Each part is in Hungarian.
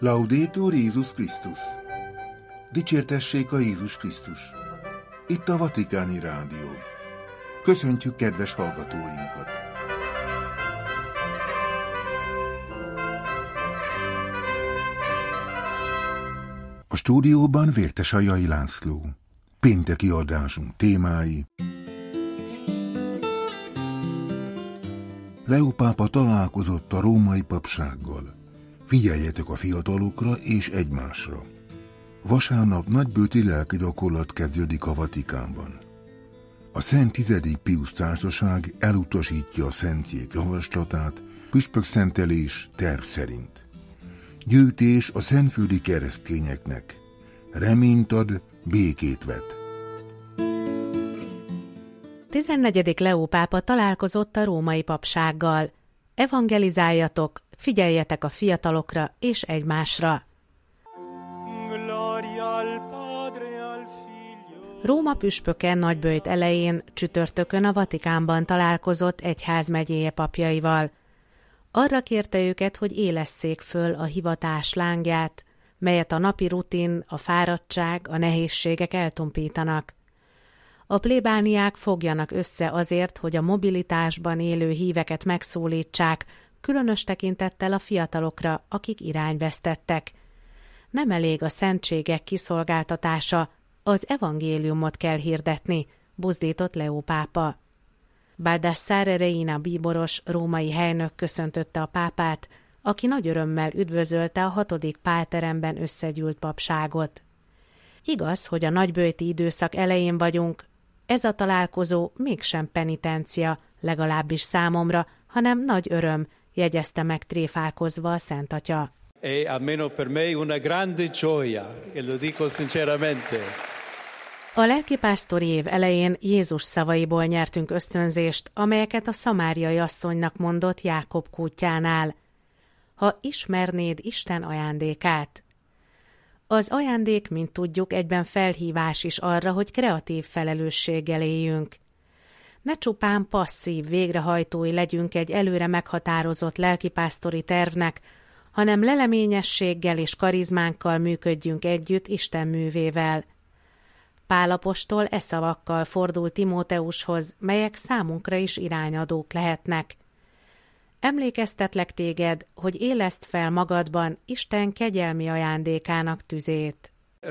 Laudetur Jézus Krisztus! Dicsértessék a Jézus Krisztus! Itt a Vatikáni Rádió. Köszöntjük kedves hallgatóinkat! A stúdióban Vértesajai László. Pénteki adásunk témái: Leó pápa találkozott a római papsággal. Figyeljetek a fiatalokra és egymásra. Vasárnap nagybőti lelki gyakorlat kezdődik a Vatikánban. A Szent 10. Piusz Társaság elutasítja a szentjék javaslatát, püspökszentelés terv szerint. Gyűjtés a szentföldi keresztényeknek. Reményt ad, békét vet. 14. Leó pápa találkozott a római papsággal. Evangelizáljatok, figyeljetek a fiatalokra és egymásra. Róma püspöke nagyböjt elején csütörtökön a Vatikánban találkozott egyházmegyéje papjaival. Arra kérte őket, hogy élesszék föl a hivatás lángját, melyet a napi rutin, a fáradtság, a nehézségek eltompítanak. A plébániák fogjanak össze azért, hogy a mobilitásban élő híveket megszólítsák, különös tekintettel a fiatalokra, akik irányvesztettek. Nem elég a szentségek kiszolgáltatása, az evangéliumot kell hirdetni, buzdított Leó pápa. Baldassare Reina bíboros római helynök köszöntötte a pápát, aki nagy örömmel üdvözölte a 6. pálteremben összegyűlt papságot. Igaz, hogy a nagyböjti időszak elején vagyunk, ez a találkozó mégsem penitencia, legalábbis számomra, hanem nagy öröm, jegyezte meg tréfálkozva a Szent Atya. E almeno per me una grande gioia, e lo dico sinceramente. A lelkipásztori év elején Jézus szavaiból nyertünk ösztönzést, amelyeket a szamáriai asszonynak mondott Jákob kútjánál. Ha ismernéd Isten ajándékát. Az ajándék, mint tudjuk, egyben felhívás is arra, hogy kreatív felelősséggel éljünk. Ne csupán passzív végrehajtói legyünk egy előre meghatározott lelkipásztori tervnek, hanem leleményességgel és karizmánkkal működjünk együtt Isten művével. Pál apostol e szavakkal fordul Timóteushoz, melyek számunkra is irányadók lehetnek. Emlékeztetlek téged, hogy éleszd fel magadban Isten kegyelmi ajándékának tüzét.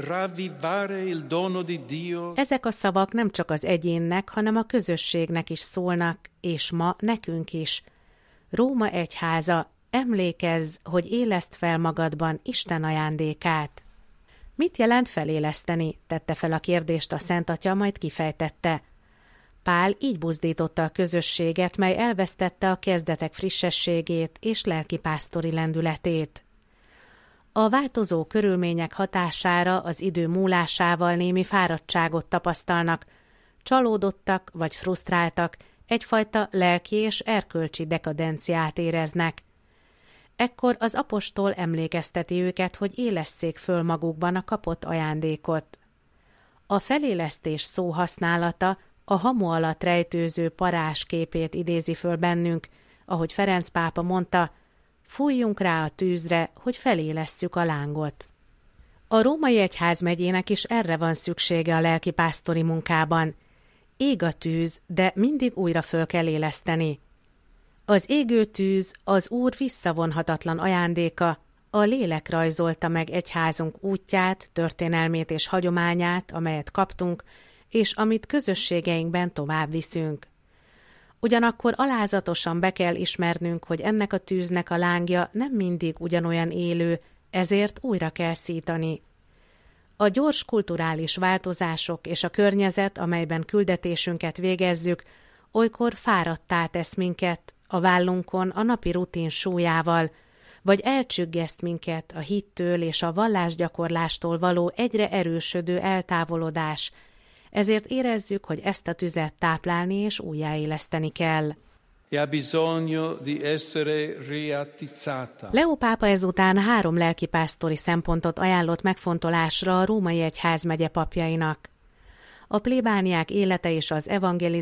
Ezek a szavak nem csak az egyénnek, hanem a közösségnek is szólnak, és ma nekünk is. Róma egyháza, emlékezz, hogy éleszd fel magadban Isten ajándékát. Mit jelent feléleszteni? Tette fel a kérdést a Szent Atya, majd kifejtette. Pál így buzdította a közösséget, mely elvesztette a kezdetek frissességét és lelkipásztori lendületét. A változó körülmények hatására az idő múlásával némi fáradtságot tapasztalnak, csalódottak vagy frusztráltak, egyfajta lelki és erkölcsi dekadenciát éreznek. Ekkor az apostol emlékezteti őket, hogy élesszék föl magukban a kapott ajándékot. A felélesztés szó használata a hamu alatt rejtőző parázs képét idézi föl bennünk, ahogy Ferenc pápa mondta, fújjunk rá a tűzre, hogy felélesszük a lángot. A római egyházmegyének is erre van szüksége a lelkipásztori munkában. Ég a tűz, de mindig újra föl kell éleszteni. Az égő tűz az Úr visszavonhatatlan ajándéka, a lélek rajzolta meg egyházunk útját, történelmét és hagyományát, amelyet kaptunk, és amit közösségeinkben tovább viszünk. Ugyanakkor alázatosan be kell ismernünk, hogy ennek a tűznek a lángja nem mindig ugyanolyan élő, ezért újra kell szítani. A gyors kulturális változások és a környezet, amelyben küldetésünket végezzük, olykor fáradttá tesz minket a vállunkon a napi rutin súlyával, vagy elcsüggeszt minket a hittől és a vallásgyakorlástól való egyre erősödő eltávolodás, ezért érezzük, hogy ezt a tüzet táplálni és újjáéleszteni kell. Leó pápa ezután 3 lelkipásztori szempontot ajánlott megfontolásra a római egyházmegye papjainak. A plébániák élete és az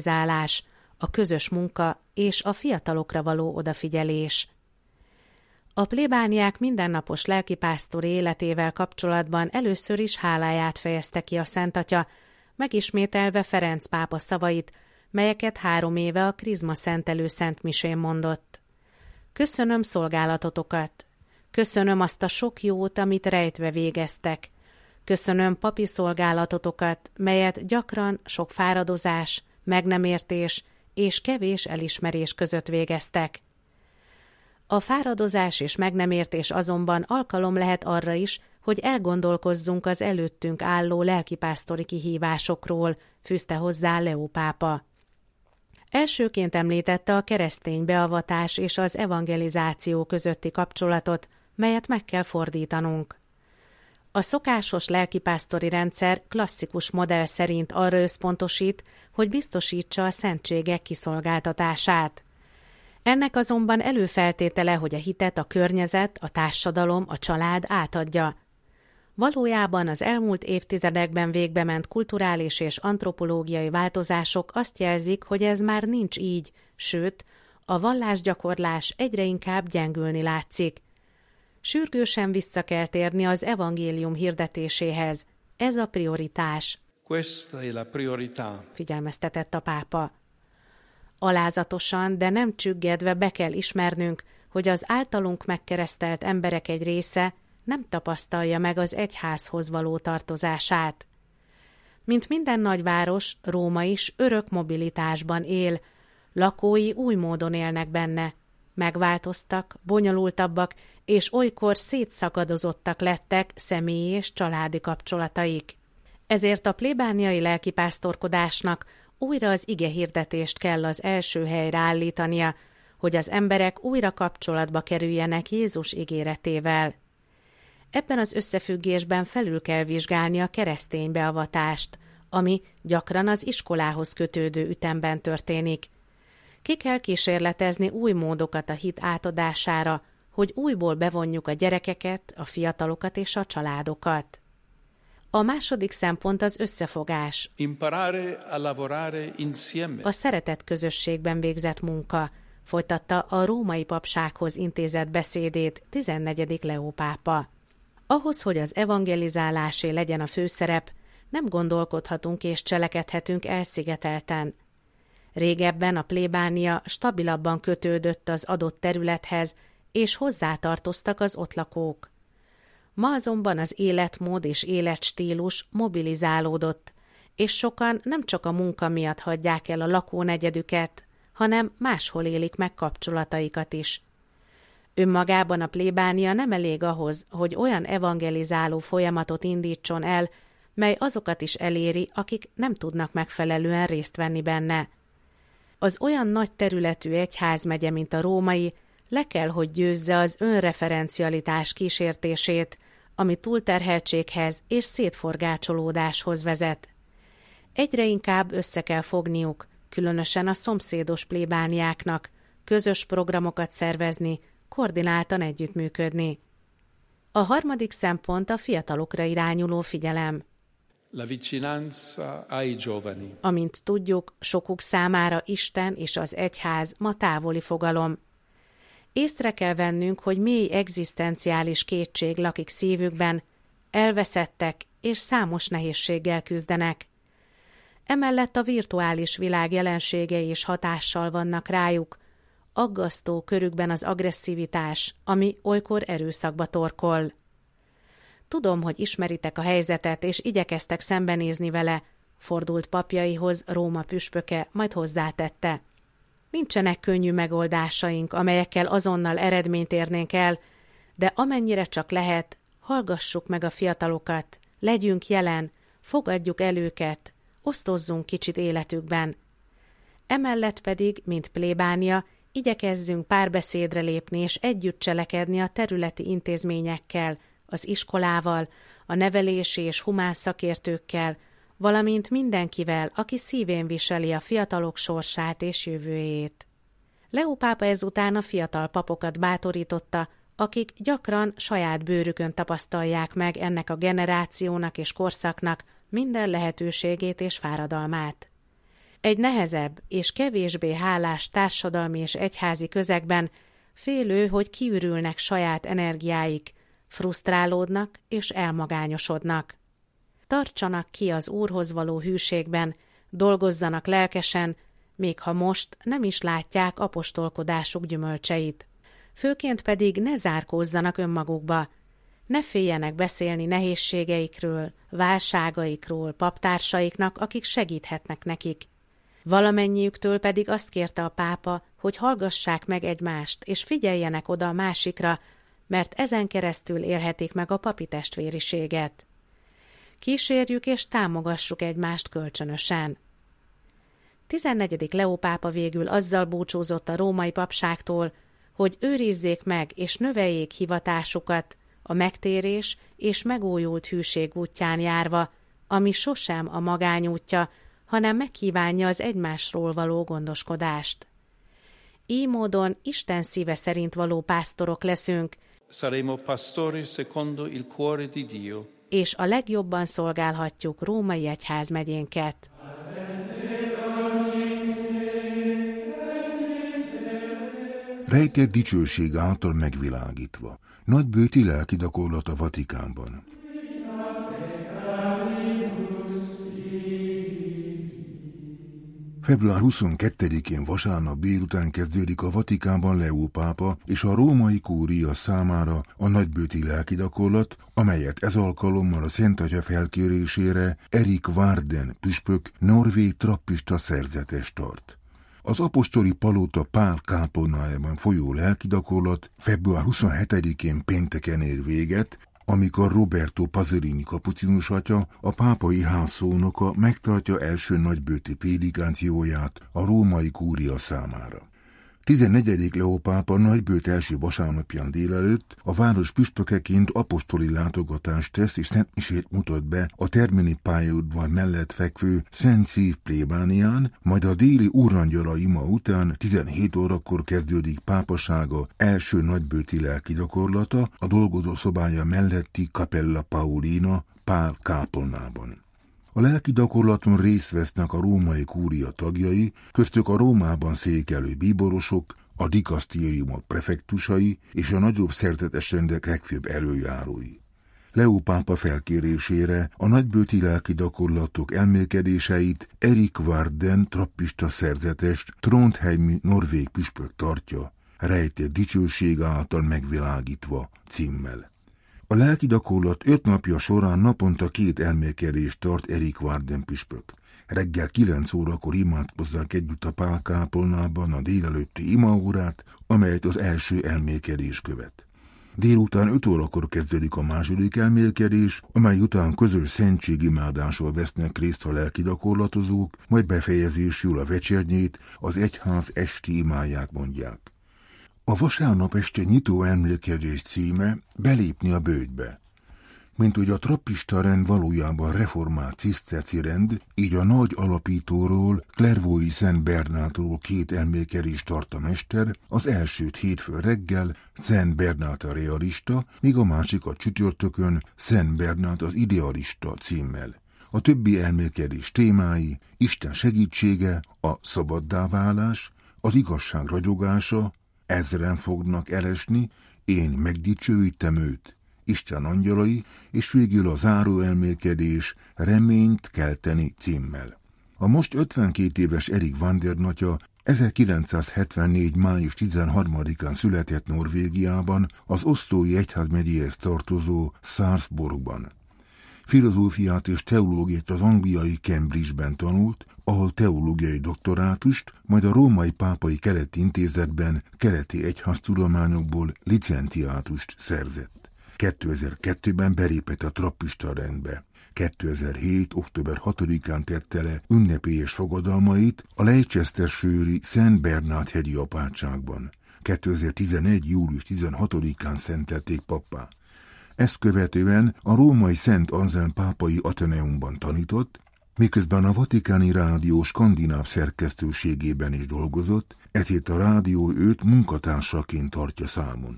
evangelizálás, a közös munka és a fiatalokra való odafigyelés. A plébániák mindennapos lelkipásztori életével kapcsolatban először is háláját fejezte ki a Szent Atya, megismételve Ferenc pápa szavait, melyeket 3 éve a krizma szentelő szentmisén mondott. Köszönöm szolgálatotokat, köszönöm azt a sok jót, amit rejtve végeztek, köszönöm papi szolgálatotokat, melyet gyakran sok fáradozás, meg nem értés és kevés elismerés között végeztek. A fáradozás és meg nem értés azonban alkalom lehet arra is, hogy elgondolkozzunk az előttünk álló lelkipásztori kihívásokról, fűzte hozzá Leó pápa. Elsőként említette a keresztény beavatás és az evangelizáció közötti kapcsolatot, melyet meg kell fordítanunk. A szokásos lelkipásztori rendszer klasszikus modell szerint arra összpontosít, hogy biztosítsa a szentségek kiszolgáltatását. Ennek azonban előfeltétele, hogy a hitet a környezet, a társadalom, a család átadja. Valójában az elmúlt évtizedekben végbement kulturális és antropológiai változások azt jelzik, hogy ez már nincs így, sőt, a vallásgyakorlás egyre inkább gyengülni látszik. Sürgősen vissza kell térni az evangélium hirdetéséhez. Ez a prioritás. Questa è la priorità. Figyelmeztetett a pápa. Alázatosan, de nem csüggedve be kell ismernünk, hogy az általunk megkeresztelt emberek egy része nem tapasztalja meg az egyházhoz való tartozását. Mint minden nagyváros, Róma is örök mobilitásban él, lakói új módon élnek benne. Megváltoztak, bonyolultabbak, és olykor szétszakadozottak lettek személyi és családi kapcsolataik. Ezért a plébániai lelkipásztorkodásnak újra az igehirdetést kell az első helyre állítania, hogy az emberek újra kapcsolatba kerüljenek Jézus ígéretével. Ebben az összefüggésben felül kell vizsgálni a keresztény beavatást, ami gyakran az iskolához kötődő ütemben történik. Ki kell kísérletezni új módokat a hit átadására, hogy újból bevonjuk a gyerekeket, a fiatalokat és a családokat. A második szempont az összefogás. Imparare a lavorare insieme. A szeretet közösségben végzett munka, folytatta a római papsághoz intézett beszédét 14. Leó pápa. Ahhoz, hogy az evangelizálásé legyen a főszerep, nem gondolkodhatunk és cselekedhetünk elszigetelten. Régebben a plébánia stabilabban kötődött az adott területhez, és hozzátartoztak az ott lakók. Ma azonban az életmód és életstílus mobilizálódott, és sokan nem csak a munka miatt hagyják el a lakónegyedüket, hanem máshol élik meg kapcsolataikat is. Önmagában a plébánia nem elég ahhoz, hogy olyan evangelizáló folyamatot indítson el, mely azokat is eléri, akik nem tudnak megfelelően részt venni benne. Az olyan nagy területű egyházmegye, mint a római, le kell, hogy győzze az önreferencialitás kísértését, ami túlterheltséghez és szétforgácsolódáshoz vezet. Egyre inkább össze kell fogniuk, különösen a szomszédos plébániáknak, közös programokat szervezni, koordináltan együttműködni. A harmadik szempont a fiatalokra irányuló figyelem. La vicinanza ai giovani. Amint tudjuk, sokuk számára Isten és az egyház ma távoli fogalom. Észre kell vennünk, hogy mély egzisztenciális kétség lakik szívükben, elveszettek és számos nehézséggel küzdenek. Emellett a virtuális világ jelenségei is hatással vannak rájuk, aggasztó körükben az agresszivitás, ami olykor erőszakba torkoll. Tudom, hogy ismeritek a helyzetet, és igyekeztek szembenézni vele, fordult papjaihoz Róma püspöke, majd hozzátette. Nincsenek könnyű megoldásaink, amelyekkel azonnal eredményt érnénk el, de amennyire csak lehet, hallgassuk meg a fiatalokat, legyünk jelen, fogadjuk el őket, osztozzunk kicsit életükben. Emellett pedig, mint plébánia, igyekezzünk párbeszédre lépni és együtt cselekedni a területi intézményekkel, az iskolával, a nevelési és humán szakértőkkel, valamint mindenkivel, aki szívén viseli a fiatalok sorsát és jövőjét. Leó pápa ezután a fiatal papokat bátorította, akik gyakran saját bőrükön tapasztalják meg ennek a generációnak és korszaknak minden lehetőségét és fáradalmát. Egy nehezebb és kevésbé hálás társadalmi és egyházi közegben Félő, hogy kiürülnek saját energiáik, frusztrálódnak és elmagányosodnak. Tartsanak ki az Úrhoz való hűségben, dolgozzanak lelkesen, még ha most nem is látják apostolkodásuk gyümölcseit. Főként pedig ne zárkózzanak önmagukba, ne féljenek beszélni nehézségeikről, válságaikról paptársaiknak, akik segíthetnek nekik. Valamennyiüktől pedig azt kérte a pápa, hogy hallgassák meg egymást, és figyeljenek oda a másikra, mert ezen keresztül élhetik meg a papi testvériséget. Kísérjük és támogassuk egymást kölcsönösen. 14. Leó pápa végül azzal búcsúzott a római papságtól, hogy őrizzék meg és növeljék hivatásukat a megtérés és megújult hűség útján járva, ami sosem a magányútja, hanem megkívánja az egymásról való gondoskodást. Így módon Isten szíve szerint való pásztorok leszünk, Saremo pastori secondo il cuore di Dio. És a legjobban szolgálhatjuk római egyházmegyénket. Rejtett dicsőség által megvilágítva. Nagybőti lelkigyakorlat a Vatikánban. Február 22-én vasárnap délután kezdődik a Vatikánban Leó pápa és a római kúria számára a nagybőti lelkigyakorlat, amelyet ez alkalommal a Szent Atya felkérésére Erik Varden püspök norvég trappista szerzetes tart. Az apostoli palota Pál kápolnájában folyó lelkigyakorlat február 27-én pénteken ér véget, amikor Roberto Pasolini kapucinus atya, a pápai ház szónoka megtartja első nagybőti prédikációját a római kúria számára. 14. Leó pápa nagybőt első vasárnapján délelőtt a város püspökeként apostoli látogatást tesz és szentmisét mutat be a Termini pályaudvar mellett fekvő Szent Szív plébánián, majd a déli úrangyala ima után 17 órakor kezdődik pápasága első nagybőti lelkigyakorlata a dolgozó szobája melletti Capella Paolina Pál kápolnában. A lelkigyakorlaton részt vesznek a római kúria tagjai, köztük a Rómában székelő bíborosok, a dikasztériumok prefektusai és a nagyobb szerzetes rendek legfőbb előjárói. Leó pápa felkérésére a nagybőti lelkigyakorlatok elmélkedéseit Erik Varden trappista szerzetest Trondheimi norvég püspök tartja, rejtett dicsőség által megvilágítva címmel. A lelkigyakorlat 5 napja során naponta 2 elmélkedést tart Erik Varden püspök. Reggel 9 órakor imádkozzák együtt a Pál kápolnában a délelőtti imaórát, amelyet az első elmélkedés követ. Délután 5 órakor kezdődik a második elmélkedés, amely után közös szentségimádással vesznek részt a lelkigyakorlatozók, majd befejezésül a vecsernyét, az egyház esti imáját mondják. A vasárnap este nyitó emlékezés címe Belépni a bőjtbe. Mint hogy a trappista rend valójában reformált ciszterci rend, így a nagy alapítóról, Clairvaux-i Szent Bernátról 2 emlékezést tart a mester, az elsőt hétfő reggel Szent Bernát a realista, míg a másikat csütörtökön Szent Bernát az idealista címmel. A többi elmélkedés témái Isten segítsége, a szabaddá válás, az igazság ragyogása, ezren fognak elesni, én megdicsőítem őt, Isten angyalai, és végül a záró elmélkedés reményt kelteni címmel. A most 52 éves Erik Varden atya 1974. május 13-án született Norvégiában, az Oszlói egyházmegyéhez tartozó Sarpsborgban. Filozófiát és teológiát az angliai Cambridge-ben tanult, ahol teológiai doktorátust, majd a római pápai keleti intézetben keleti egyháztudományokból licentiátust szerzett. 2002-ben belépett a trappista rendbe. 2007. október 6-án tette le ünnepélyes fogadalmait a Leicester-shire-i Szent Bernát hegyi apátságban. 2011. július 16-án szentelték pappá. Ezt követően a római Szent Anselm pápai Ateneumban tanított, miközben a Vatikáni Rádió skandináv szerkesztőségében is dolgozott, ezért a rádió őt munkatársaként tartja számon.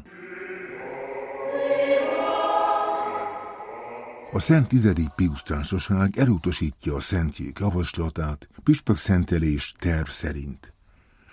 A Szent 10. Piusz Társaság elutasítja a szentségek javaslatát, püspökszentelés terv szerint.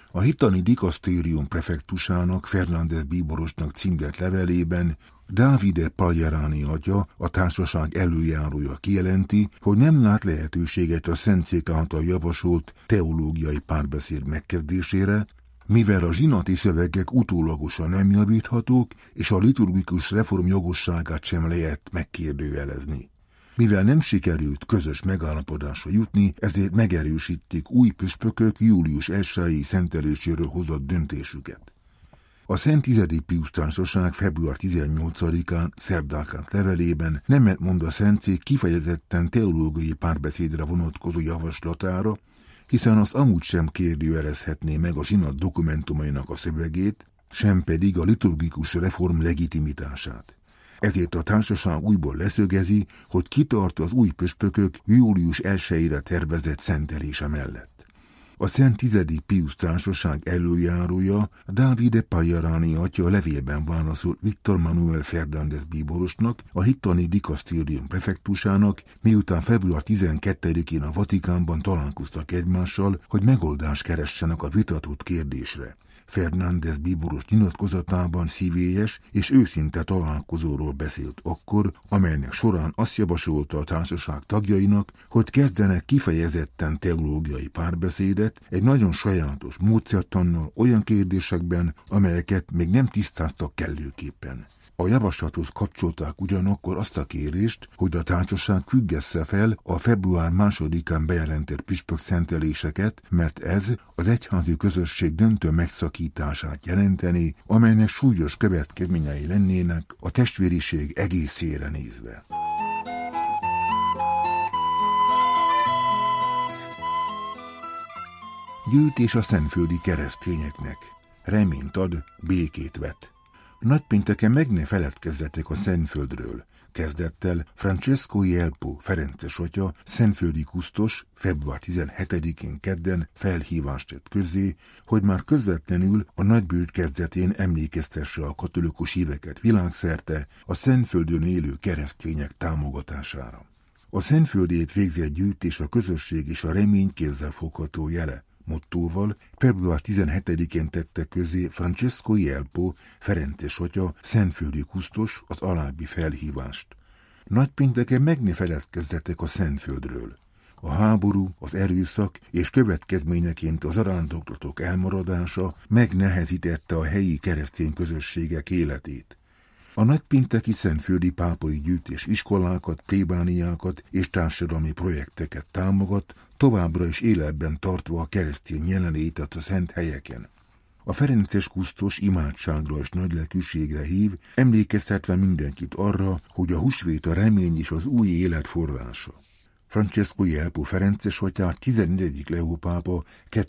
A hittani dikasztérium prefektusának, Fernández bíborosnak címzett levelében Davide Pagliarani atya, a társaság előjárója kijelenti, hogy nem lát lehetőséget a szentszék által javasolt teológiai párbeszéd megkezdésére, mivel a zsinati szövegek utólagosan nem javíthatók, és a liturgikus reform jogosságát sem lehet megkérdőjelezni. Mivel nem sikerült közös megállapodásra jutni, ezért megerősítik új püspökök július 1-i szenteléséről hozott döntésüket. A Szent Tizedik Piusz Társaság február 18-án szerdán levelében nemet mond a szentszék kifejezetten teológiai párbeszédre vonatkozó javaslatára, hiszen azt amúgy sem kérdőjelezhetné meg a zsinat dokumentumainak a szövegét, sem pedig a liturgikus reform legitimitását. Ezért a társaság újból leszögezi, hogy kitart az új püspökök július 1-ére tervezett szentelése mellett. A Szent Tizedik Piusz Társaság előjárója Davide Pagliarani atya levélben válaszolt Viktor Manuel Fernández bíborosnak, a hittani dikasztérium prefektusának, miután február 12-én a Vatikánban találkoztak egymással, hogy megoldást keressenek a vitatott kérdésre. Fernández bíboros nyilatkozatában szívélyes és őszinte találkozóról beszélt akkor, amelynek során azt javasolta a társaság tagjainak, hogy kezdenek kifejezetten teológiai párbeszédet egy nagyon sajátos módszertannal olyan kérdésekben, amelyeket még nem tisztáztak kellőképpen. A javaslathoz kapcsolták ugyanakkor azt a kérést, hogy a társaság függesse fel a február 2-án bejelentett püspök szenteléseket, mert ez az egyházi közösség döntő megszakítását jelenteni, amelynek súlyos következményei lennének a testvériség egészére nézve. Gyűjtés a szentföldi keresztényeknek. Reményt ad, békét vet. Nagypénteken meg ne feledkezzetek a Szentföldről. Kezdettel Francesco Jelpo ferences atya, szentföldi kusztos február 17-én kedden felhívást tett közzé, hogy már közvetlenül a nagybőjt kezdetén emlékeztesse a katolikus híveket világszerte a Szentföldön élő keresztények támogatására. A Szentföldért végzett gyűjtés a közösség és a remény kézzelfogható jele mottóval február 17-én tette közé Francesco Jelpo ferences atya, szentföldi kusztos az alábbi felhívást. Nagypénteken meg ne feledkezzetek a Szentföldről. A háború, az erőszak és következményeként az zarándoklatok elmaradása megnehezítette a helyi keresztény közösségek életét. A nagypénteki szentföldi pápai gyűjtés iskolákat, plébániákat és társadalmi projekteket támogat, továbbra is életben tartva a keresztény jelenlétet a szent helyeken. A ferences kusztos imádságra és nagylelkűségre hív, emlékeztetve mindenkit arra, hogy a húsvét a remény és az új élet forrása. Francesco Jelpo ferences atyát 14. Leó pápa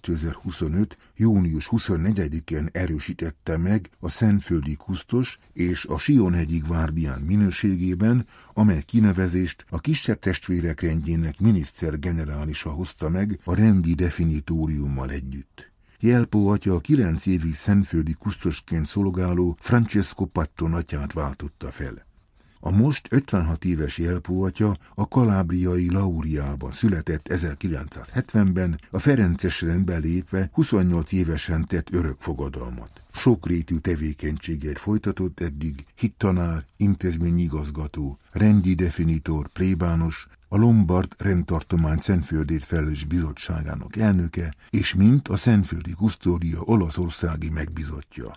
2025. június 24-én erősítette meg a szentföldi kusztos és a Sionhegyi Guardián minőségében, amely kinevezést a kisebb testvérek rendjének miniszter generálisa hozta meg a rendi definitóriummal együtt. Jelpo atya a 9 évig szentföldi kusztosként szolgáló Francesco Patton atyát váltotta fel. A most 56 éves Jelpo atya a kalábriai Lauriában született 1970-ben, a ferences rendbe lépve 28 évesen tett örökfogadalmat. Sokrétű tevékenységet folytatott eddig, hittanár, intézményigazgató, rendi definitor, plébános, a Lombard rendtartomány Szentföldért felelős bizottságának elnöke, és mint a szentföldi kusztódia olaszországi megbízottja.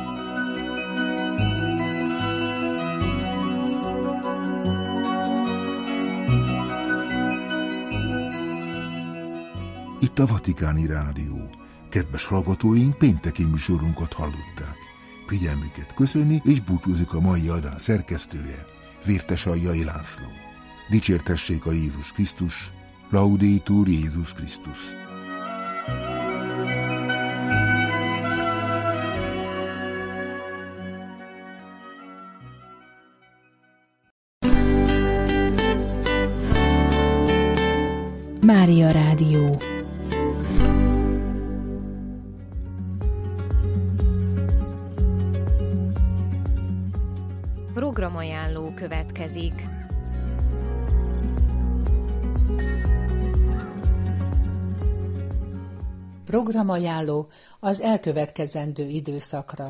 Itt a Vatikáni Rádió. Kedves hallgatóink, pénteki műsorunkat hallották. Figyelmüket köszöni és búcsúzik a mai adás szerkesztője, Vértesallyai László. Dicsértessék a Jézus Krisztus, Laudetur Jézus Krisztus. Mária Rádió. Programajánló következik. programajánló az elkövetkezendő időszakra.